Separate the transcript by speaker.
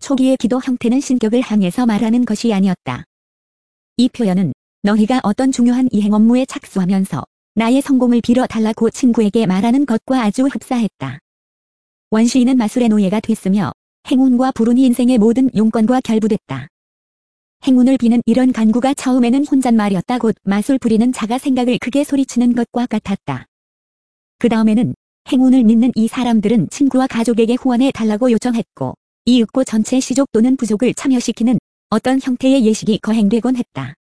Speaker 1: 초기의 기도 형태는 신격을 향해서 말하는 것이 아니었다. 이 표현은 너희가 어떤 중요한 이행 업무에 착수하면서 나의 성공을 빌어달라고 친구에게 말하는 것과 아주 흡사했다. 원시인은 마술의 노예가 됐으며 행운과 불운이 인생의 모든 용건과 결부됐다. 행운을 비는 이런 간구가 처음에는 혼잣말이었다. 곧 마술 부리는 자가 생각을 크게 소리치는 것과 같았다. 그 다음에는 행운을 믿는 이 사람들은 친구와 가족에게 후원해 달라고 요청했고 이윽고 전체 시족 또는 부족을 참여시키는 어떤 형태의 예식이 거행되곤 했다.